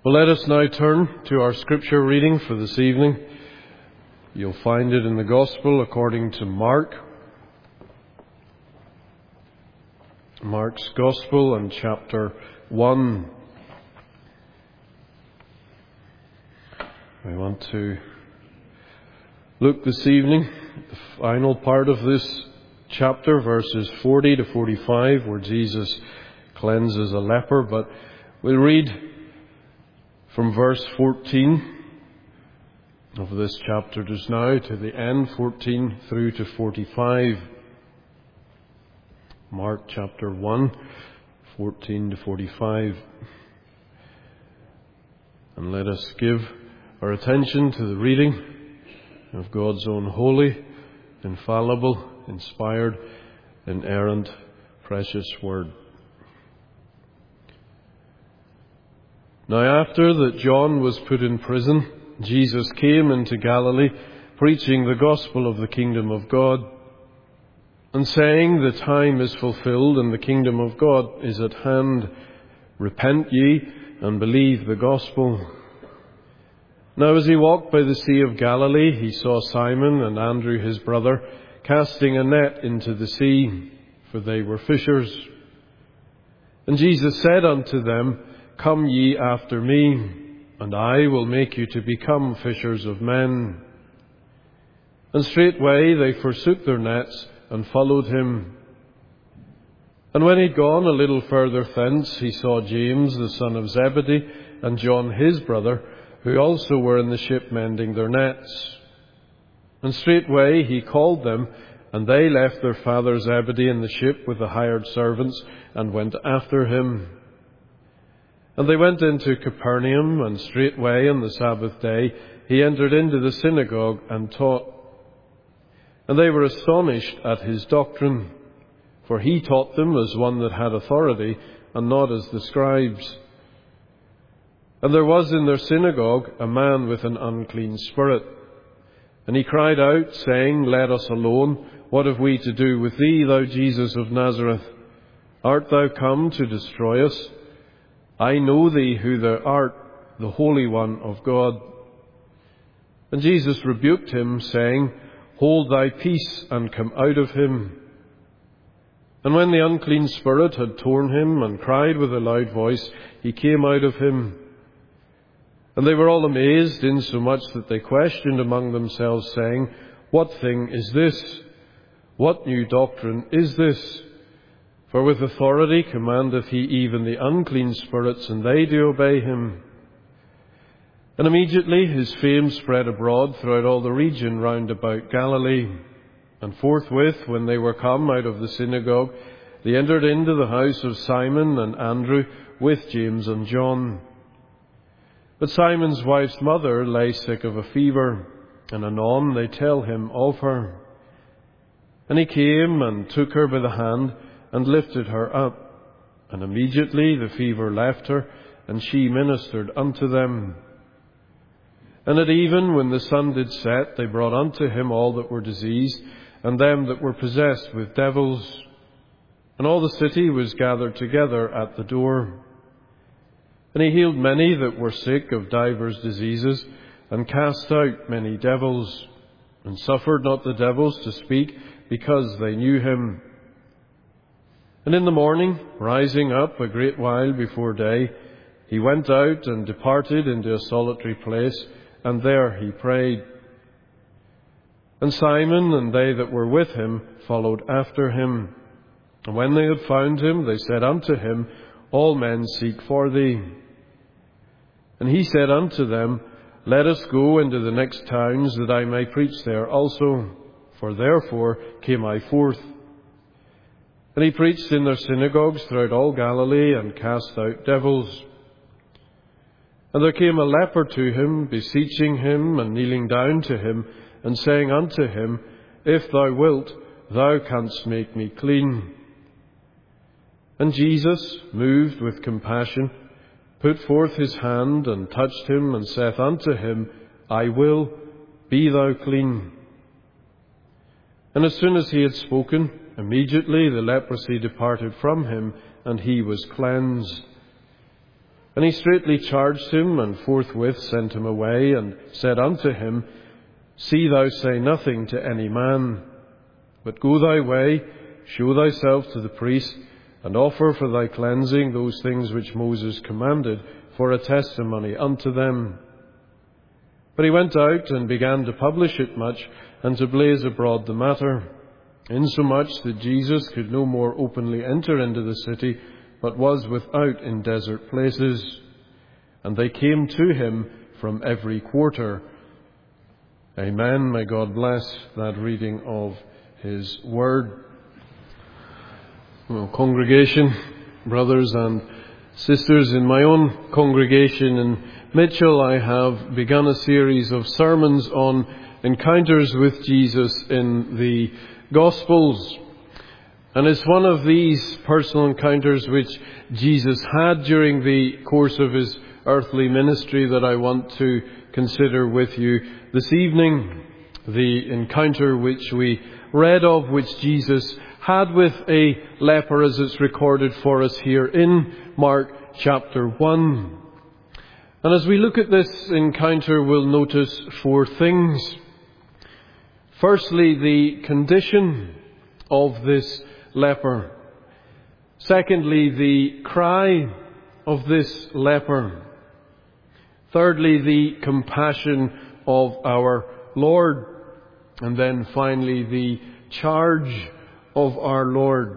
Well, let us now turn to our scripture reading for this evening. You'll find it in the Gospel according to Mark. Mark's Gospel and chapter 1. We want to look this evening at the final part of this chapter, verses 40 to 45, where Jesus cleanses a leper. But we'll read from verse 14 of this chapter just now to the end, 14 through to 45. Mark chapter 1, 14 to 45. And let us give our attention to the reading of God's own holy, infallible, inspired, inerrant, precious word. Now after that John was put in prison, Jesus came into Galilee, preaching the gospel of the kingdom of God, and saying, "The time is fulfilled, and the kingdom of God is at hand. Repent ye, and believe the gospel." Now as he walked by the Sea of Galilee, he saw Simon and Andrew his brother casting a net into the sea, for they were fishers. And Jesus said unto them, "Come ye after me, and I will make you to become fishers of men." And straightway they forsook their nets and followed him. And when he'd gone a little further thence, he saw James the son of Zebedee and John his brother, who also were in the ship mending their nets. And straightway he called them, and they left their father Zebedee in the ship with the hired servants, and went after him. And they went into Capernaum, and straightway on the Sabbath day he entered into the synagogue and taught. And they were astonished at his doctrine, for he taught them as one that had authority, and not as the scribes. And there was in their synagogue a man with an unclean spirit. And he cried out, saying, "Let us alone. What have we to do with thee, thou Jesus of Nazareth? Art thou come to destroy us? I know thee who thou art, the Holy One of God." And Jesus rebuked him, saying, "Hold thy peace, and come out of him." And when the unclean spirit had torn him, and cried with a loud voice, he came out of him. And they were all amazed, insomuch that they questioned among themselves, saying, "What thing is this? What new doctrine is this? For with authority commandeth he even the unclean spirits, and they do obey him." And immediately his fame spread abroad throughout all the region round about Galilee. And forthwith, when they were come out of the synagogue, they entered into the house of Simon and Andrew with James and John. But Simon's wife's mother lay sick of a fever, and anon they tell him of her. And he came and took her by the hand, and lifted her up. And immediately the fever left her, and she ministered unto them. And at even, when the sun did set, they brought unto him all that were diseased, and them that were possessed with devils. And all the city was gathered together at the door. And he healed many that were sick of divers diseases, and cast out many devils, and suffered not the devils to speak, because they knew him. And in the morning, rising up a great while before day, he went out and departed into a solitary place, and there he prayed. And Simon and they that were with him followed after him. And when they had found him, they said unto him, "All men seek for thee." And he said unto them, "Let us go into the next towns, that I may preach there also. For therefore came I forth." And he preached in their synagogues throughout all Galilee, and cast out devils. And there came a leper to him, beseeching him, and kneeling down to him, and saying unto him, "If thou wilt, thou canst make me clean." And Jesus, moved with compassion, put forth his hand, and touched him, and saith unto him, "I will, be thou clean." And as soon as he had spoken, immediately the leprosy departed from him, and he was cleansed. And he straitly charged him, and forthwith sent him away, and said unto him, See thou say nothing to any man, but go thy way, show thyself to the priest, and offer for thy cleansing those things which Moses commanded, for a testimony unto them. But he went out and began to publish it much, and to blaze abroad the matter, insomuch that Jesus could no more openly enter into the city, but was without in desert places. And they came to him from every quarter. Amen. May God bless that reading of His Word. Well, congregation, brothers and sisters, in my own congregation in Mitchell, I have begun a series of sermons on encounters with Jesus in the Gospels. And it's one of these personal encounters which Jesus had during the course of His earthly ministry that I want to consider with you this evening. The encounter which we read of, which Jesus had with a leper, as it's recorded for us here in Mark chapter 1. And as we look at this encounter, we'll notice four things. Firstly, the condition of this leper. Secondly, the cry of this leper. Thirdly, the compassion of our Lord. And then finally, the charge of our Lord.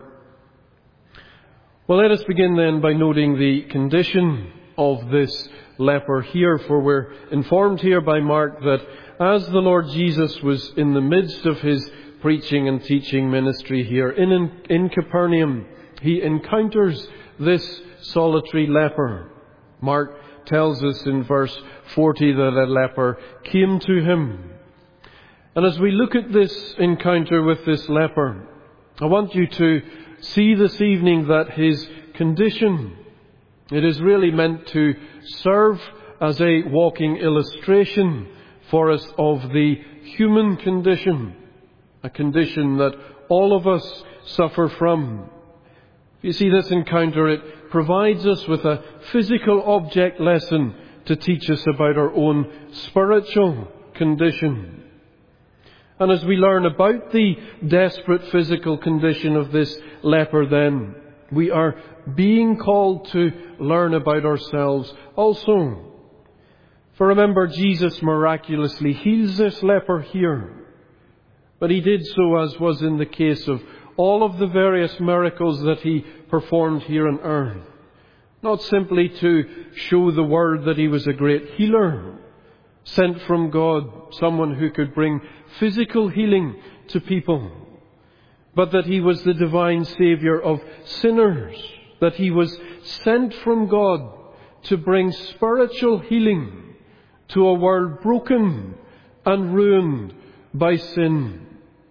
Well, let us begin then by noting the condition of this leper here, for we're informed here by Mark that as the Lord Jesus was in the midst of His preaching and teaching ministry here in Capernaum, He encounters this solitary leper. Mark tells us in verse 40 that a leper came to Him. And as we look at this encounter with this leper, I want you to see this evening that his condition, it is really meant to serve as a walking illustration for us of the human condition, a condition that all of us suffer from. You see, this encounter, it provides us with a physical object lesson to teach us about our own spiritual condition. And as we learn about the desperate physical condition of this leper, then we are being called to learn about ourselves also. For remember, Jesus miraculously heals this leper here. But He did so, as was in the case of all of the various miracles that He performed here on earth, not simply to show the world that He was a great healer, sent from God, someone who could bring physical healing to people, but that He was the divine Saviour of sinners, that He was sent from God to bring spiritual healing to a world broken and ruined by sin.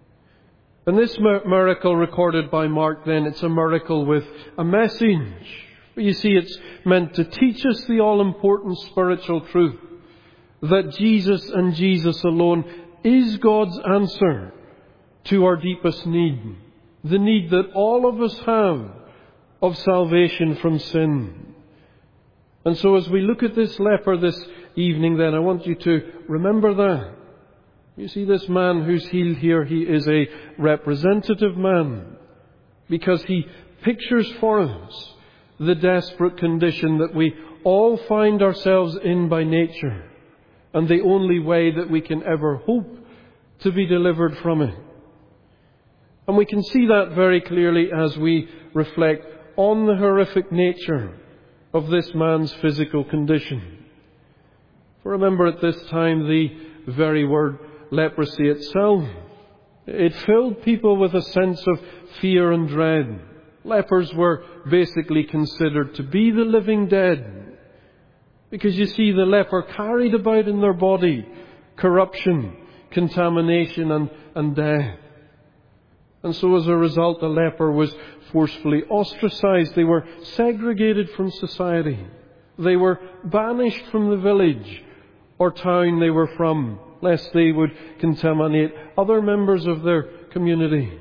And this miracle recorded by Mark, then, it's a miracle with a message. You see, it's meant to teach us the all-important spiritual truth that Jesus and Jesus alone is God's answer to our deepest need, the need that all of us have of salvation from sin. And so as we look at this leper this evening, then I want you to remember that. You see, this man who's healed here, he is a representative man, because he pictures for us the desperate condition that we all find ourselves in by nature, and the only way that we can ever hope to be delivered from it. And we can see that very clearly as we reflect on the horrific nature of this man's physical condition. For remember, at this time, the very word leprosy itself, it filled people with a sense of fear and dread. Lepers were basically considered to be the living dead, because you see, the leper carried about in their body corruption, contamination and death. And so as a result, the leper was forcefully ostracized. They were segregated from society. They were banished from the village or town they were from, lest they would contaminate other members of their community.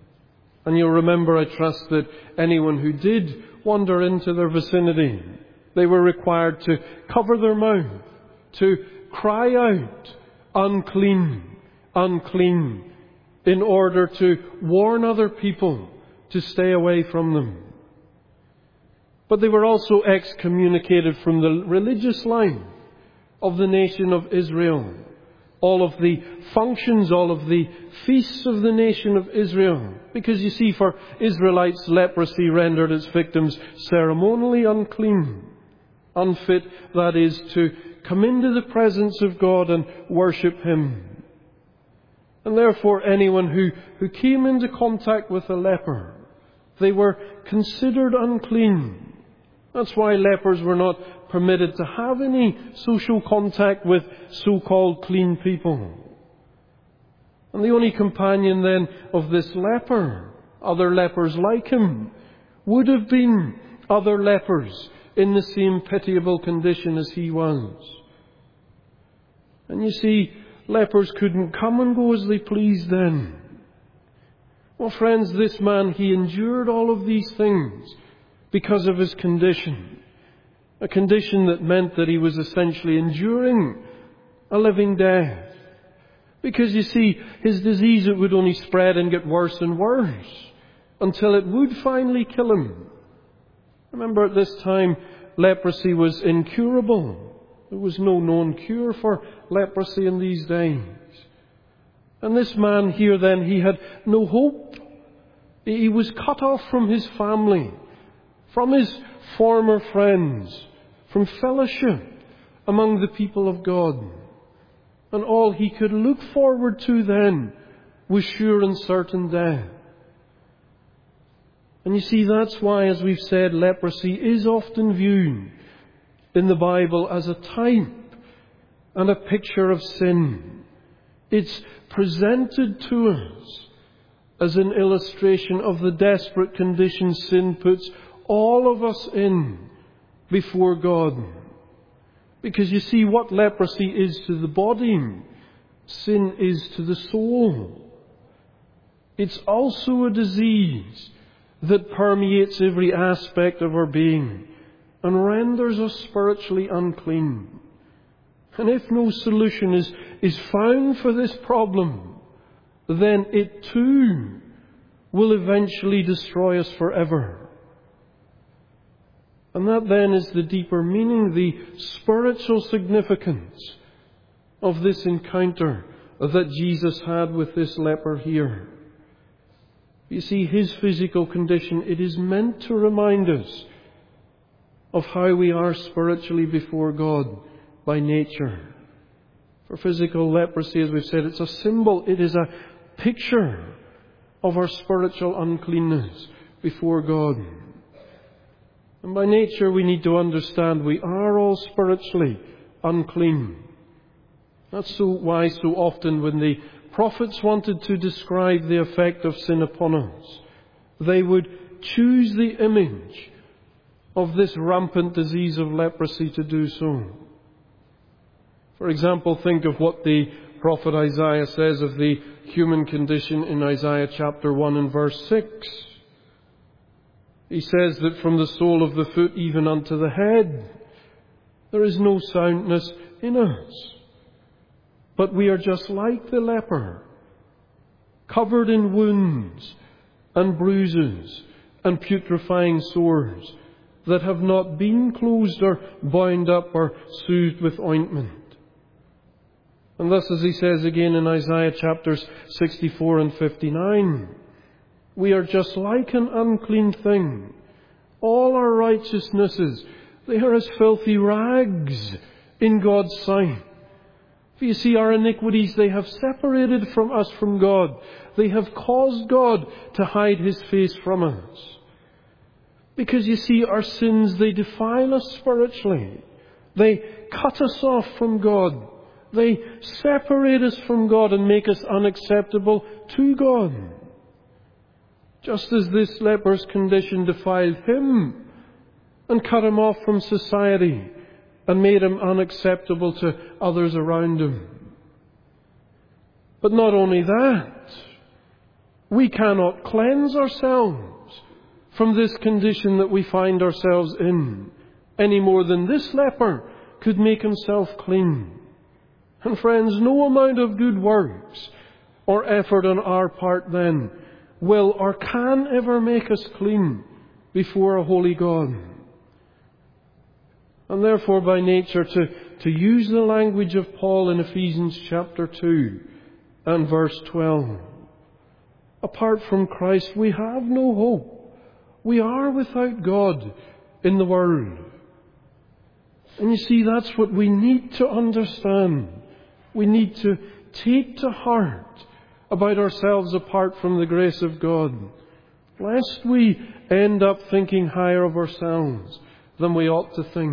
And you'll remember, I trust, that anyone who did wander into their vicinity, They were required to cover their mouth, to cry out, "Unclean, unclean," in order to warn other people to stay away from them. But they were also excommunicated from the religious life of the nation of Israel. All of the functions, all of the feasts of the nation of Israel. Because you see, for Israelites, leprosy rendered its victims ceremonially unclean. Unfit, that is, to come into the presence of God and worship Him. And therefore anyone who came into contact with a leper, they were considered unclean. That's why lepers were not permitted to have any social contact with so-called clean people. And the only companion then of this leper, other lepers like him, would have been other lepers in the same pitiable condition as he was. And you see, lepers couldn't come and go as they pleased then. Well, friends, this man, he endured all of these things because of his condition. A condition that meant that he was essentially enduring a living death. Because you see, his disease, it would only spread and get worse and worse until it would finally kill him. Remember, at this time, leprosy was incurable. There was no known cure for leprosy in these days. And this man here then, he had no hope. He was cut off from his family, from his former friends, from fellowship among the people of God. And all he could look forward to then was sure and certain death. And you see, that's why, as we've said, leprosy is often viewed in the Bible as a type and a picture of sin. It's presented to us as an illustration of the desperate condition sin puts all of us in before God. Because you see, what leprosy is to the body, sin is to the soul. It's also a disease that permeates every aspect of our being and renders us spiritually unclean. And if no solution is found for this problem, then it too will eventually destroy us forever. And that then is the deeper meaning, the spiritual significance of this encounter that Jesus had with this leper here. You see, his physical condition, it is meant to remind us of how we are spiritually before God by nature. For physical leprosy, as we've said, it's a symbol, it is a picture of our spiritual uncleanness before God. And by nature we need to understand we are all spiritually unclean. That's why so often when the prophets wanted to describe the effect of sin upon us, they would choose the image of this rampant disease of leprosy to do so. For example, think of what the prophet Isaiah says of the human condition in Isaiah chapter 1 and verse 6. He says that from the sole of the foot even unto the head, there is no soundness in us. But we are just like the leper, covered in wounds and bruises and putrefying sores that have not been closed or bound up or soothed with ointment. And thus, as he says again in Isaiah chapters 64 and 59, we are just like an unclean thing. All our righteousnesses, they are as filthy rags in God's sight. For you see, our iniquities, they have separated from us from God. They have caused God to hide His face from us. Because you see, our sins, they defile us spiritually. They cut us off from God. They separate us from God and make us unacceptable to God. Just as this leper's condition defiled him and cut him off from society and made him unacceptable to others around him. But not only that, we cannot cleanse ourselves from this condition that we find ourselves in any more than this leper could make himself clean. And friends, no amount of good works or effort on our part then will or can ever make us clean before a holy God. And therefore, by nature, to use the language of Paul in Ephesians chapter 2 and verse 12, apart from Christ, we have no hope. We are without God in the world. And you see, that's what we need to understand. We need to take to heart about ourselves apart from the grace of God, lest we end up thinking higher of ourselves than we ought to think.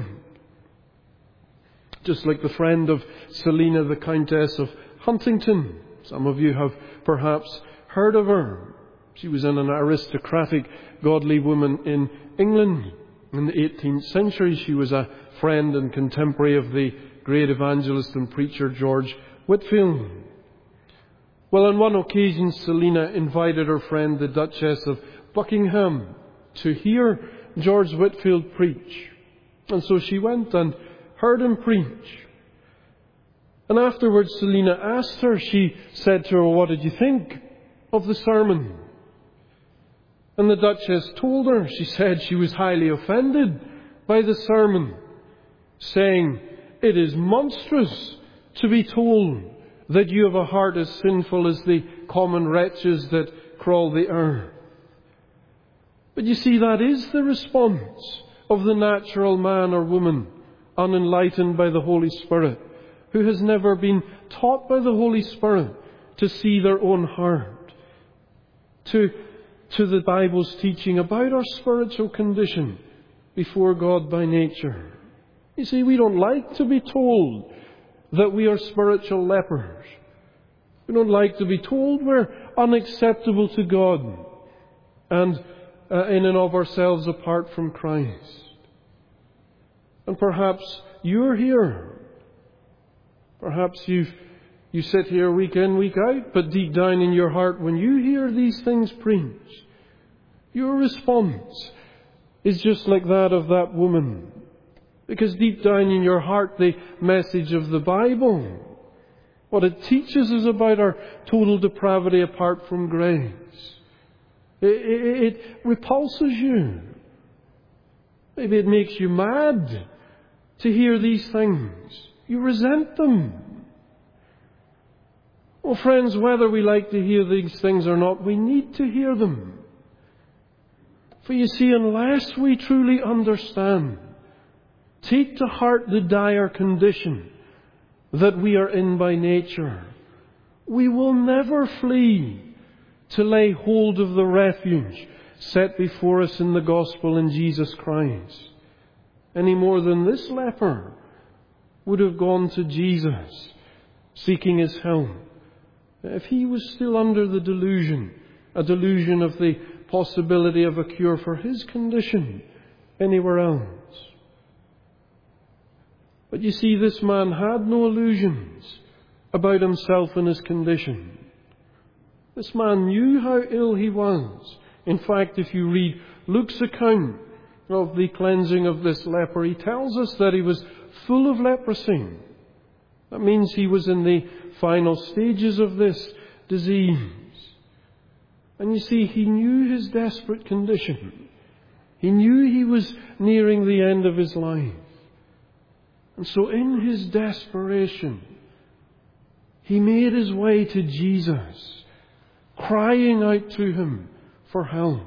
Just like the friend of Selina, the Countess of Huntington. Some of you have perhaps heard of her. She was an aristocratic, godly woman in England in the 18th century. She was a friend and contemporary of the great evangelist and preacher George Whitefield. Well, on one occasion, Selina invited her friend, the Duchess of Buckingham, to hear George Whitefield preach. And so she went and heard him preach. And afterwards, Selina asked her, she said to her, "What did you think of the sermon?" And the Duchess told her, she said she was highly offended by the sermon, saying, "It is monstrous to be told that you have a heart as sinful as the common wretches that crawl the earth." But you see, that is the response of the natural man or woman, unenlightened by the Holy Spirit, who has never been taught by the Holy Spirit to see their own heart, to the Bible's teaching about our spiritual condition before God by nature. You see, we don't like to be told that we are spiritual lepers. We don't like to be told we're unacceptable to God and in and of ourselves apart from Christ. And perhaps you're here. Perhaps you sit here week in, week out, but deep down in your heart, when you hear these things preached, your response is just like that of that woman. Because deep down in your heart, the message of the Bible, what it teaches us about our total depravity apart from grace, it repulses you. Maybe it makes you mad to hear these things. You resent them. Well, friends, whether we like to hear these things or not, we need to hear them. For you see, unless we truly understand, take to heart the dire condition that we are in by nature, we will never flee to lay hold of the refuge set before us in the gospel in Jesus Christ, any more than this leper would have gone to Jesus seeking His help if he was still under the delusion, a delusion of the possibility of a cure for his condition anywhere else. But you see, this man had no illusions about himself and his condition. This man knew how ill he was. In fact, if you read Luke's account of the cleansing of this leper, he tells us that he was full of leprosy. That means he was in the final stages of this disease. And you see, he knew his desperate condition. He knew he was nearing the end of his life. And so in his desperation, he made his way to Jesus, crying out to Him for help.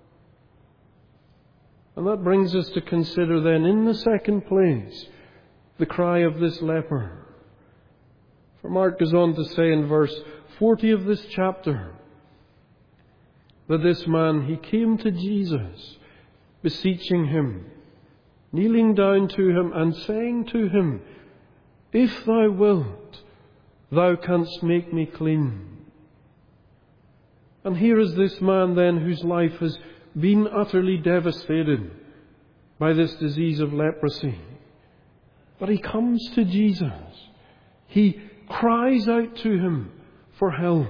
And that brings us to consider then, in the second place, the cry of this leper. For Mark goes on to say in verse 40 of this chapter that this man, he came to Jesus, beseeching Him, kneeling down to Him and saying to Him, "If Thou wilt, Thou canst make me clean." And here is this man then whose life has been utterly devastated by this disease of leprosy. But he comes to Jesus. He cries out to Him for help.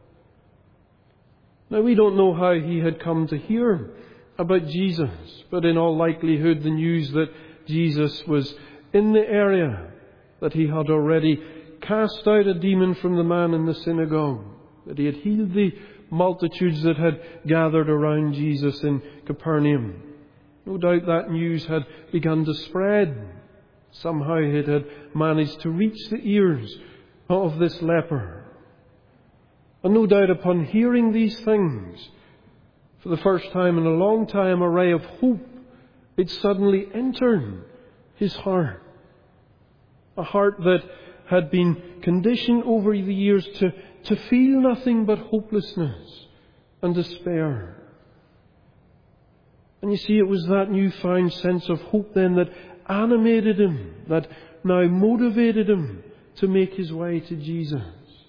Now, we don't know how he had come to hear about Jesus, but in all likelihood the news that Jesus was in the area, that he had already cast out a demon from the man in the synagogue, that he had healed the multitudes that had gathered around Jesus in Capernaum. No doubt that news had begun to spread. Somehow it had managed to reach the ears of this leper. And no doubt upon hearing these things, for the first time in a long time, a ray of hope, it suddenly entered his heart. A heart that had been conditioned over the years to feel nothing but hopelessness and despair. And you see, it was that newfound sense of hope then that animated him, that now motivated him to make his way to Jesus.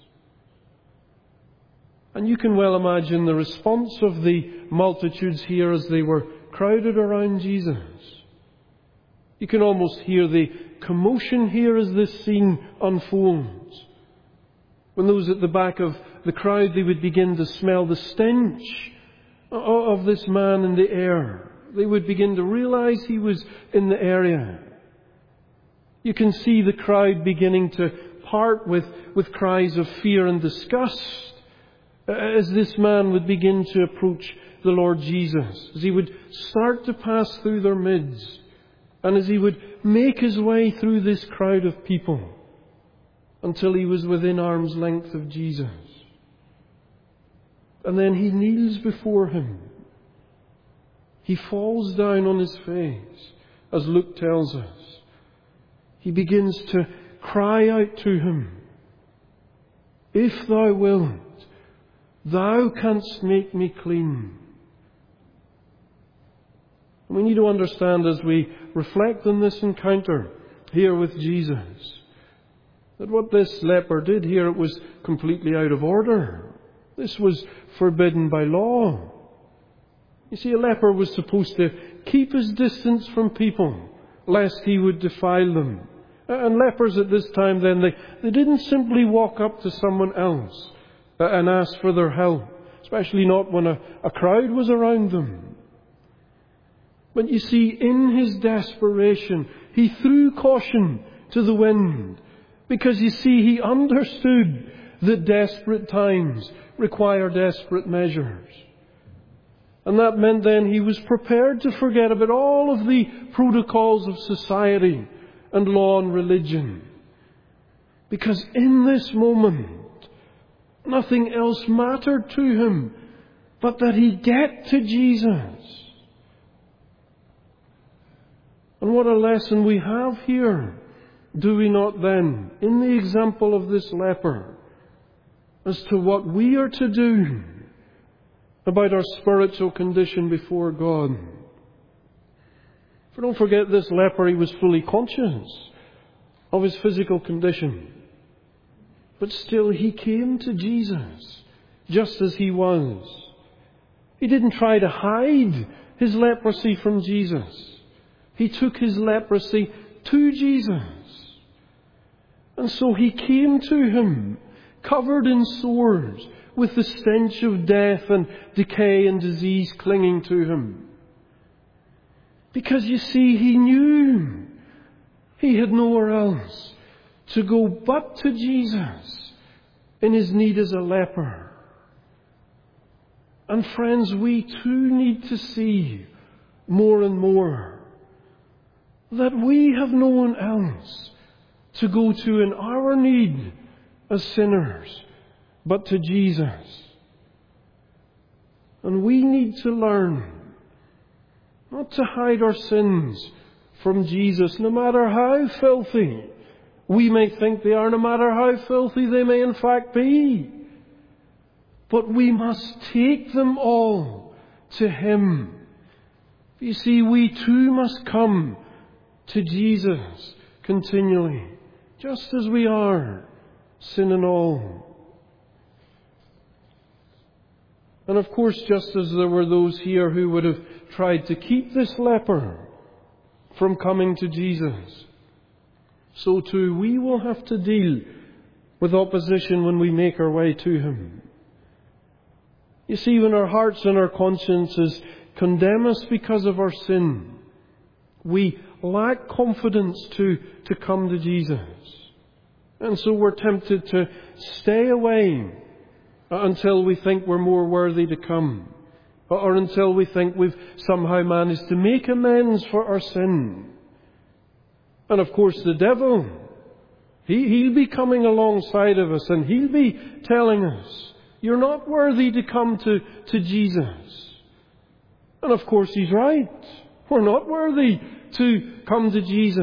And you can well imagine the response of the multitudes here as they were crowded around Jesus. You can almost hear the commotion here as this scene unfolds. When those at the back of the crowd, they would begin to smell the stench of this man in the air. They would begin to realize he was in the area. You can see the crowd beginning to part with cries of fear and disgust as this man would begin to approach the Lord Jesus, as he would start to pass through their midst, and as he would make his way through this crowd of people until he was within arm's length of Jesus. And then he kneels before him. He falls down on his face, as Luke tells us. He begins to cry out to him, "If thou wilt, thou canst make me clean." We need to understand as we reflect on this encounter here with Jesus, that what this leper did here, it was completely out of order. This was forbidden by law. You see, a leper was supposed to keep his distance from people, lest he would defile them. And lepers at this time then, they didn't simply walk up to someone else and ask for their help, especially not when a crowd was around them. But you see, in his desperation, he threw caution to the wind, because you see, he understood that desperate times require desperate measures. And that meant then he was prepared to forget about all of the protocols of society and law and religion. Because in this moment, nothing else mattered to him but that he get to Jesus. And what a lesson we have here, do we not then, in the example of this leper, as to what we are to do about our spiritual condition before God. For don't forget, this leper, he was fully conscious of his physical condition. But still he came to Jesus just as he was. He didn't try to hide his leprosy from Jesus. He took his leprosy to Jesus. And so he came to him, covered in sores, with the stench of death and decay and disease clinging to him. Because you see, he knew he had nowhere else to go but to Jesus in his need as a leper. And friends, we too need to see more and more that we have no one else to go to in our need as sinners but to Jesus. And we need to learn not to hide our sins from Jesus, no matter how filthy we may think they are, no matter how filthy they may in fact be. But we must take them all to Him. You see, we too must come to Jesus continually, just as we are, sin and all. And of course, just as there were those here who would have tried to keep this leper from coming to Jesus, so too we will have to deal with opposition when we make our way to Him. You see, when our hearts and our consciences condemn us because of our sin, we lack confidence to come to Jesus. And so we're tempted to stay away until we think we're more worthy to come, or until we think we've somehow managed to make amends for our sin. And of course the devil, he'll be coming alongside of us, and he'll be telling us, you're not worthy to come to Jesus. And of course he's right. We're not worthy to come to Jesus.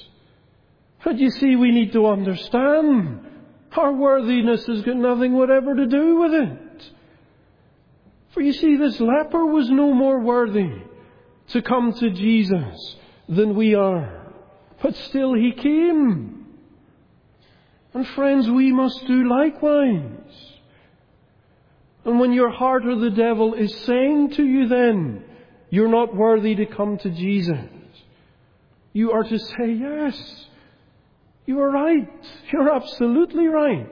But you see, we need to understand our worthiness has got nothing whatever to do with it. For you see, this leper was no more worthy to come to Jesus than we are. But still he came. And friends, we must do likewise. And when your heart or the devil is saying to you then, you're not worthy to come to Jesus, you are to say, yes, you are right. You're absolutely right.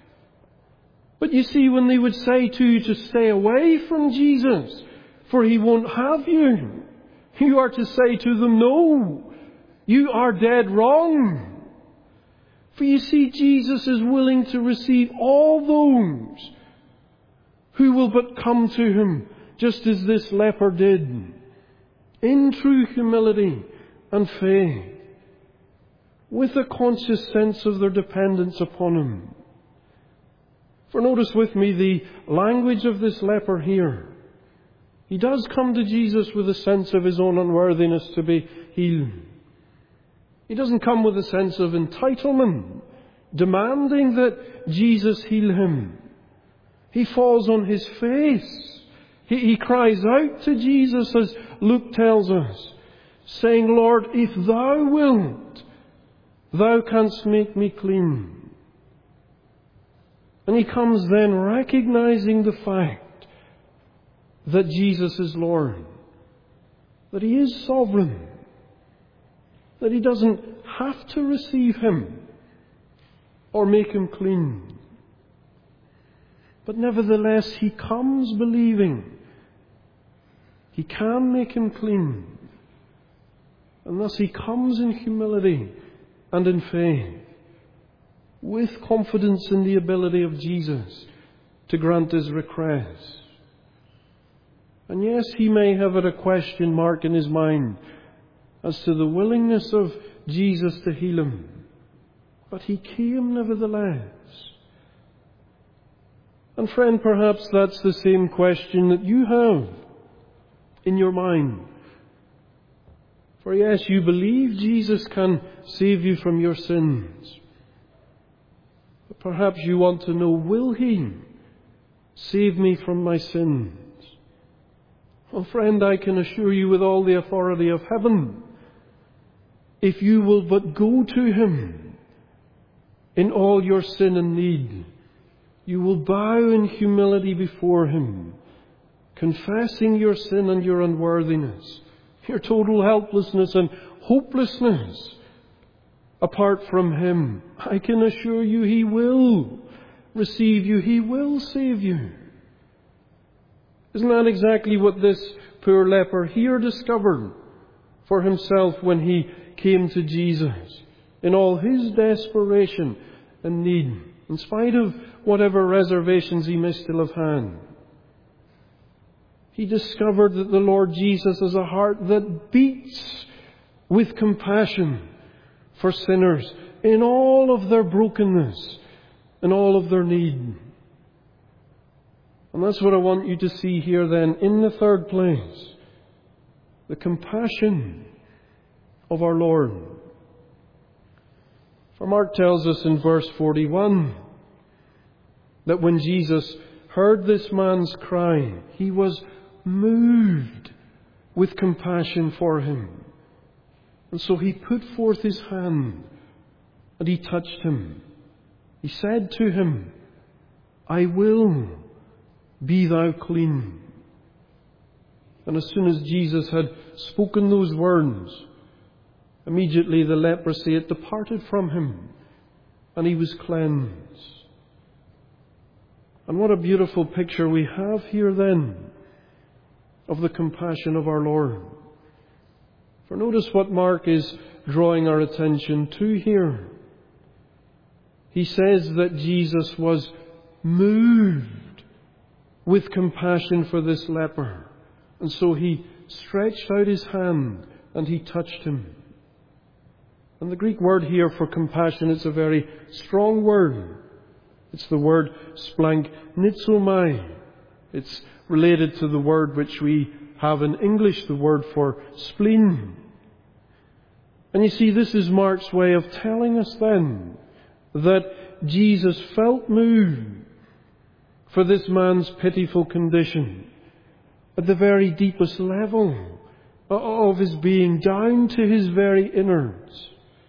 But you see, when they would say to you to stay away from Jesus, for he won't have you, you are to say to them, no, you are dead wrong. For you see, Jesus is willing to receive all those who will but come to him, just as this leper did, in true humility and faith, with a conscious sense of their dependence upon him. For notice with me the language of this leper here. He does come to Jesus with a sense of his own unworthiness to be healed. He doesn't come with a sense of entitlement, demanding that Jesus heal him. He falls on his face. He cries out to Jesus, as Luke tells us, saying, Lord, if thou wilt, thou canst make me clean. And he comes then recognizing the fact that Jesus is Lord, that he is sovereign, that he doesn't have to receive him or make him clean. But nevertheless, he comes believing he can make him clean. And thus he comes in humility and in faith, with confidence in the ability of Jesus to grant his request. And yes, he may have had a question mark in his mind as to the willingness of Jesus to heal him. But he came nevertheless. And friend, perhaps that's the same question that you have in your mind. For yes, you believe Jesus can save you from your sins. But perhaps you want to know, will he save me from my sins? Well, friend, I can assure you with all the authority of heaven, if you will but go to him in all your sin and need, you will bow in humility before him, confessing your sin and your unworthiness, your total helplessness and hopelessness. Apart from him, I can assure you he will receive you. He will save you. Isn't that exactly what this poor leper here discovered for himself when he came to Jesus in all his desperation and need, in spite of whatever reservations he may still have had? He discovered that the Lord Jesus has a heart that beats with compassion for sinners in all of their brokenness and all of their need. And that's what I want you to see here then, in the third place, the compassion of our Lord. For Mark tells us in verse 41 that when Jesus heard this man's cry, he was moved with compassion for him. And so he put forth his hand and he touched him. He said to him, I will, be thou clean. And as soon as Jesus had spoken those words, immediately the leprosy had departed from him and he was cleansed. And what a beautiful picture we have here then of the compassion of our Lord. For notice what Mark is drawing our attention to here. He says that Jesus was moved with compassion for this leper. And so he stretched out his hand and he touched him. And the Greek word here for compassion is a very strong word. It's the word splanchnizomai. It's related to the word which we have in English, the word for spleen. And you see, this is Mark's way of telling us then that Jesus felt moved for this man's pitiful condition at the very deepest level of his being, down to his very innards.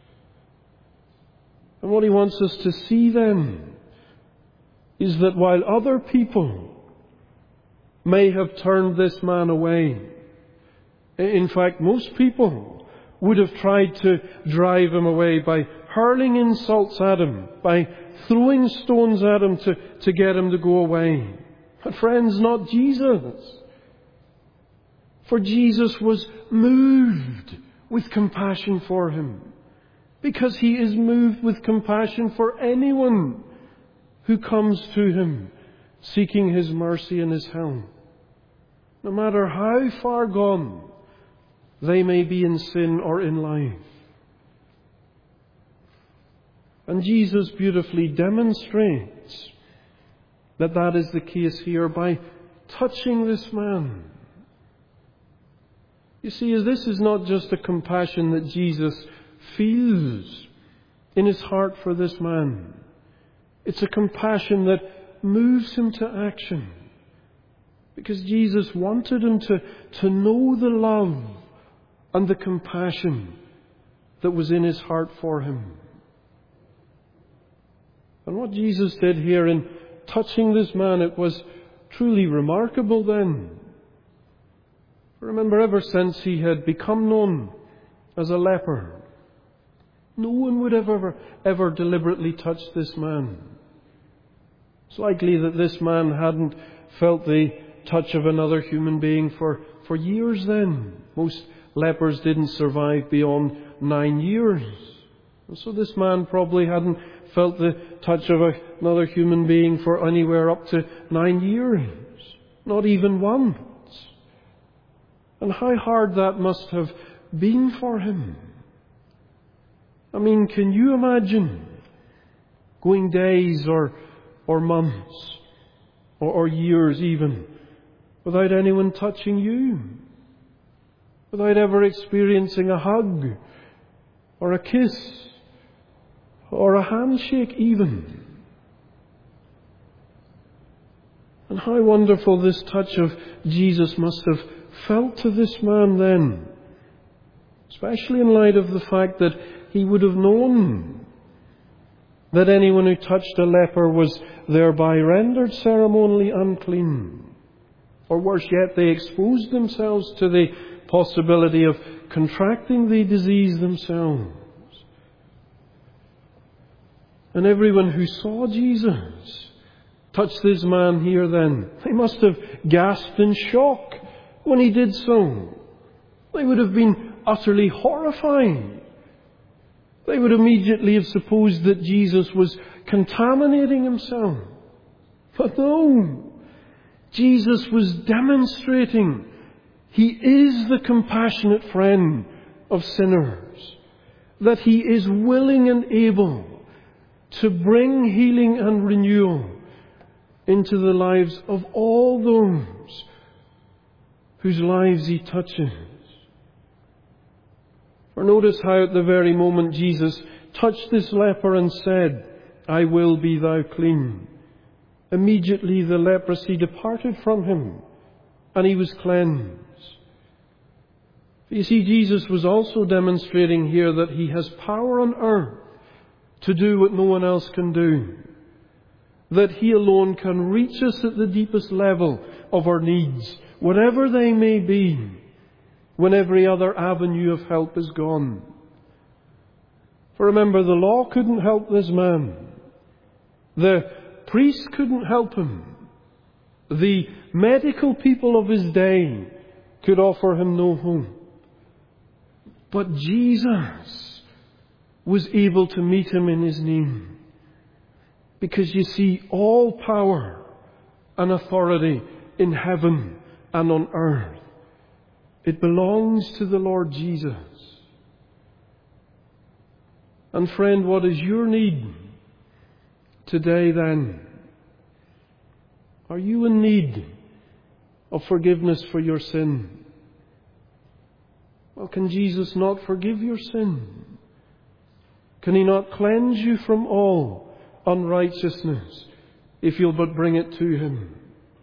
And what he wants us to see then is that while other people may have turned this man away, in fact most people would have tried to drive him away by hurling insults at him, by throwing stones at him to get him to go away. But friends, not Jesus. For Jesus was moved with compassion for him, because he is moved with compassion for anyone who comes to him seeking his mercy and his help. No matter how far gone they may be in sin or in life. And Jesus beautifully demonstrates that that is the case here by touching this man. You see, this is not just a compassion that Jesus feels in his heart for this man. It's a compassion that moves him to action. Because Jesus wanted him to know the love and the compassion that was in his heart for him. And what Jesus did here in touching this man, it was truly remarkable then. Remember, ever since he had become known as a leper, no one would ever deliberately touch this man. It's likely that this man hadn't felt the touch of another human being for years then. Most lepers didn't survive beyond 9 years. And so this man probably hadn't felt the touch of another human being for anywhere up to 9 years. Not even once. And how hard that must have been for him. I mean, can you imagine going days or months or years even without anyone touching you? Without ever experiencing a hug or a kiss or a handshake even. And how wonderful this touch of Jesus must have felt to this man then, especially in light of the fact that he would have known that anyone who touched a leper was thereby rendered ceremonially unclean. Or worse yet, they exposed themselves to the possibility of contracting the disease themselves. And everyone who saw Jesus touch this man here then, they must have gasped in shock when he did so. They would have been utterly horrified. They would immediately have supposed that Jesus was contaminating himself. But no, Jesus was demonstrating He is the compassionate friend of sinners, that He is willing and able to bring healing and renewal into the lives of all those whose lives He touches. For notice how at the very moment Jesus touched this leper and said, "I will be thou clean," immediately the leprosy departed from him and he was cleansed. You see, Jesus was also demonstrating here that He has power on earth to do what no one else can do. That He alone can reach us at the deepest level of our needs, whatever they may be, when every other avenue of help is gone. For remember, the law couldn't help this man. The priest couldn't help him. The medical people of his day could offer him no hope. But Jesus was able to meet him in his need. Because you see, all power and authority in heaven and on earth, it belongs to the Lord Jesus. And friend, what is your need today then? Are you in need of forgiveness for your sin? Well, can Jesus not forgive your sin? Can he not cleanse you from all unrighteousness if you'll but bring it to him?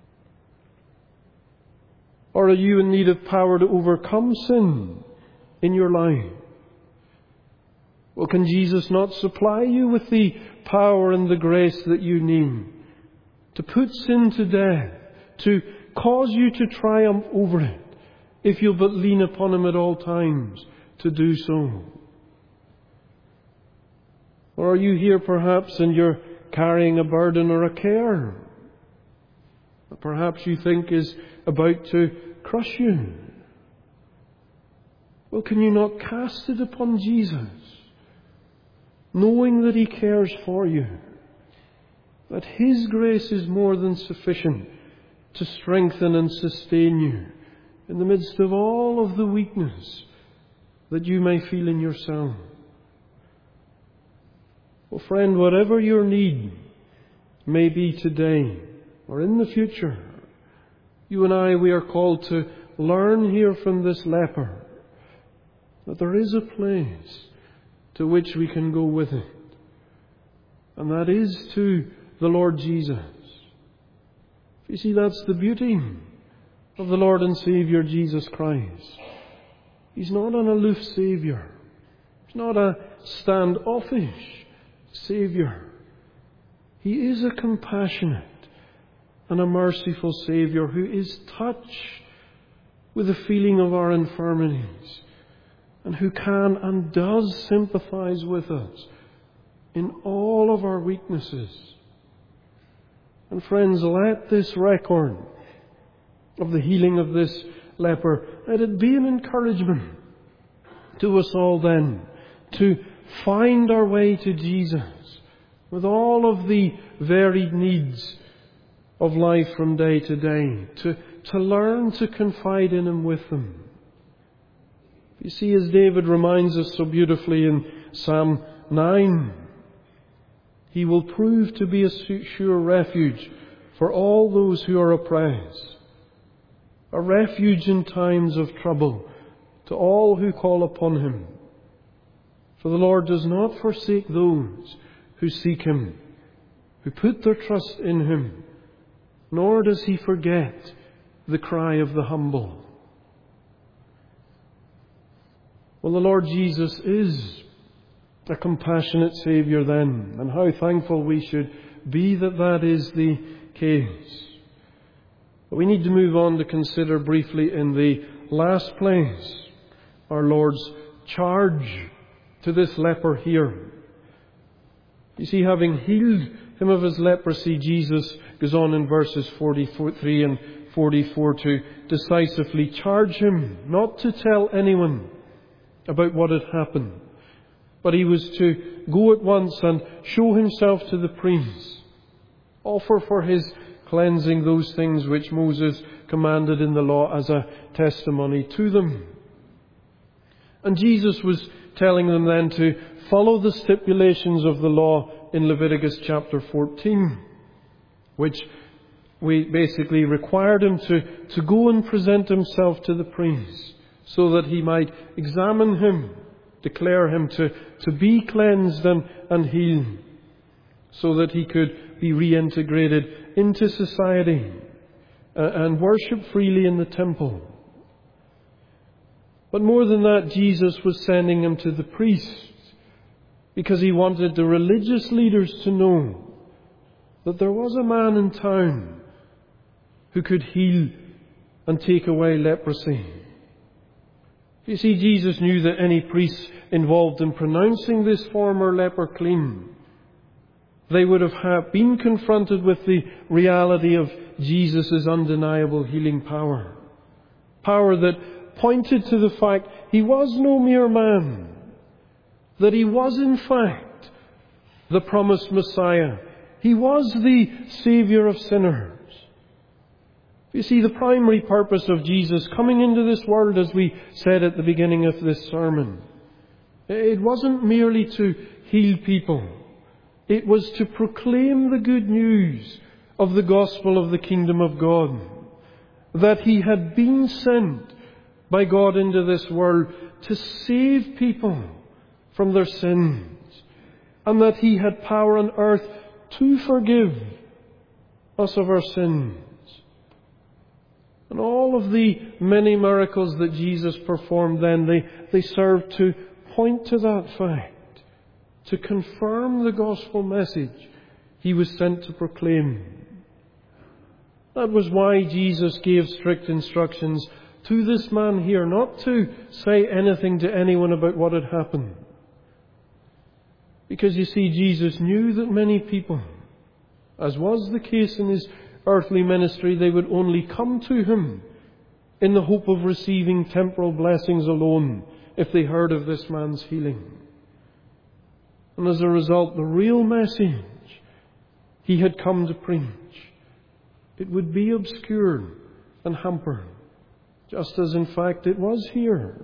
Or are you in need of power to overcome sin in your life? Well, can Jesus not supply you with the power and the grace that you need to put sin to death, to cause you to triumph over it, if you'll but lean upon him at all times to do so? Or are you here perhaps and you're carrying a burden or a care that perhaps you think is about to crush you? Well, can you not cast it upon Jesus, knowing that he cares for you, that his grace is more than sufficient to strengthen and sustain you in the midst of all of the weakness that you may feel in yourself? Well, friend, whatever your need may be today or in the future, you and I, we are called to learn here from this leper that there is a place to which we can go with it. And that is to the Lord Jesus. You see, that's the beauty of the Lord and Saviour Jesus Christ. He's not an aloof Saviour. He's not a standoffish Saviour. He is a compassionate and a merciful Saviour who is touched with the feeling of our infirmities and who can and does sympathize with us in all of our weaknesses. And friends, let this record of the healing of this leper, let it be an encouragement to us all then to find our way to Jesus with all of the varied needs of life from day to day, to learn to confide in him with them. You see, as David reminds us so beautifully in Psalm 9, he will prove to be a sure refuge for all those who are oppressed, a refuge in times of trouble to all who call upon him. For the Lord does not forsake those who seek him, who put their trust in him, nor does he forget the cry of the humble. Well, the Lord Jesus is a compassionate Saviour then, and how thankful we should be that that is the case. But we need to move on to consider briefly in the last place our Lord's charge to this leper here. You see, having healed him of his leprosy, Jesus goes on in verses 43 and 44 to decisively charge him not to tell anyone about what had happened, but he was to go at once and show himself to the priests, offer for his cleansing those things which Moses commanded in the law as a testimony to them. And Jesus was telling them then to follow the stipulations of the law in Leviticus chapter 14, which we basically required him to go and present himself to the priest so that he might examine him, declare him to be cleansed and healed, so that he could be reintegrated into society and worship freely in the temple. But more than that, Jesus was sending him to the priests because he wanted the religious leaders to know that there was a man in town who could heal and take away leprosy. You see, Jesus knew that any priests involved in pronouncing this former leper clean, they would have been confronted with the reality of Jesus' undeniable healing power. Power that pointed to the fact he was no mere man, that he was in fact the promised Messiah. He was the Saviour of sinners. You see, the primary purpose of Jesus coming into this world, as we said at the beginning of this sermon, it wasn't merely to heal people. It was to proclaim the good news of the gospel of the kingdom of God, that he had been sent by God into this world to save people from their sins, and that he had power on earth to forgive us of our sins. And all of the many miracles that Jesus performed then, they served to point to that fact, to confirm the gospel message he was sent to proclaim. That was why Jesus gave strict instructions to this man here, not to say anything to anyone about what had happened. Because you see, Jesus knew that many people, as was the case in his earthly ministry, they would only come to him in the hope of receiving temporal blessings alone if they heard of this man's healing. And as a result, the real message he had come to preach, it would be obscured and hampered, just as in fact it was here.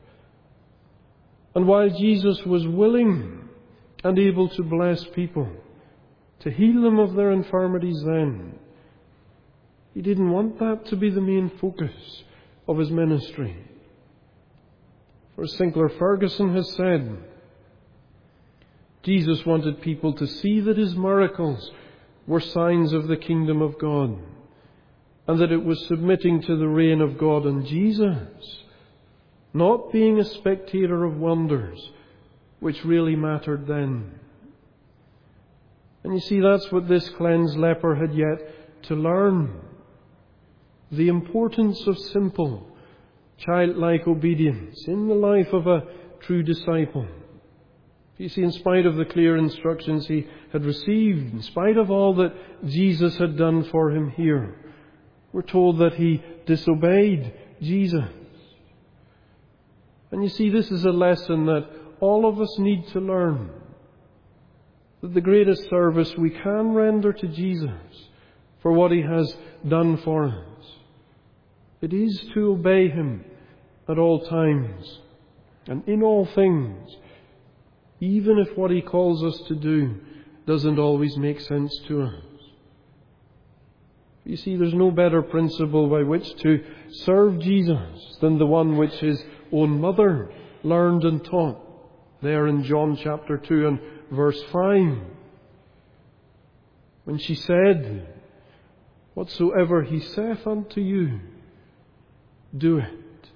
And while Jesus was willing and able to bless people, to heal them of their infirmities then, he didn't want that to be the main focus of his ministry. For as Sinclair Ferguson has said, Jesus wanted people to see that his miracles were signs of the kingdom of God, and that it was submitting to the reign of God and Jesus, not being a spectator of wonders, which really mattered then. And you see, that's what this cleansed leper had yet to learn. The importance of simple, childlike obedience in the life of a true disciple. You see, in spite of the clear instructions he had received, in spite of all that Jesus had done for him here, we're told that he disobeyed Jesus. And you see, this is a lesson that all of us need to learn. That the greatest service we can render to Jesus for what he has done for us, it is to obey him at all times and in all things, even if what he calls us to do doesn't always make sense to us. You see, there's no better principle by which to serve Jesus than the one which his own mother learned and taught there in John chapter 2 and verse 5. When she said, "Whatsoever he saith unto you, do it."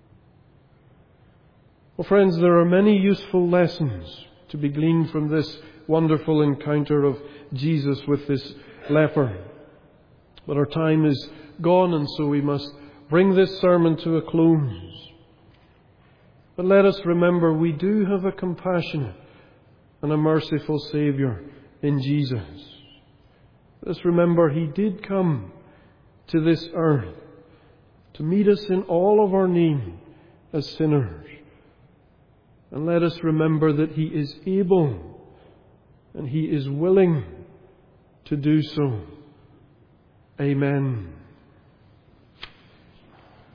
Well, friends, there are many useful lessons to be gleaned from this wonderful encounter of Jesus with this leper. But our time is gone, and so we must bring this sermon to a close. But let us remember we do have a compassionate and a merciful Saviour in Jesus. Let us remember he did come to this earth to meet us in all of our need as sinners. And let us remember that he is able and he is willing to do so. Amen.